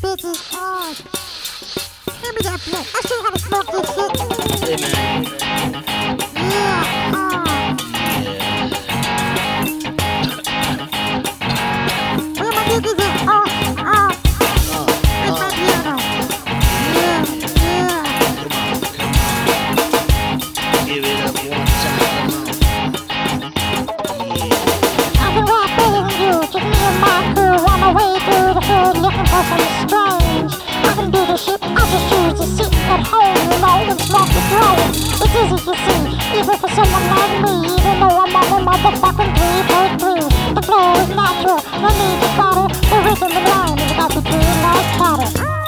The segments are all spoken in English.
bitches hard. Hand me that blunt. I show you how to smoke this shit. Hey, man. Yeah, where my niggas at? Where's my piano? Yeah. Give it up one time. I've been rapping you, just me and my crew on my way through the hood looking for something strange. I can do the shit, I just choose to sit at home, you know, and smoke the throne. It's easy to see, even for someone like me, even though I'm on a motherfucking 3.3. The flow is natural, no need to bottle, the rhythm and line is about to do like cattle.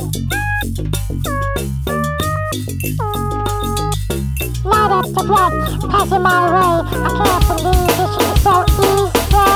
Light up the blunt, passing my way, I can't believe this shit is so easy.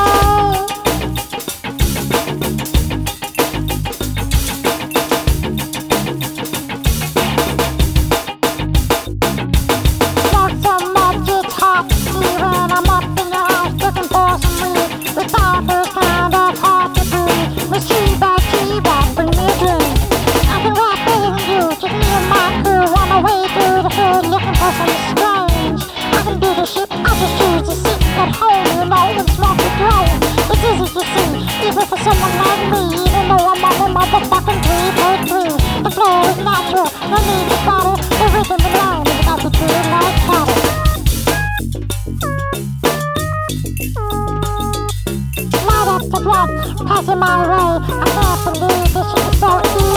Even for someone like me, even though I'm on a motherfucking 3.3. The flow is natural, no need to bottle, the rhythm and line is about to do like cattle. Light up the blunt, passing my way, I can't believe this shit is so easy.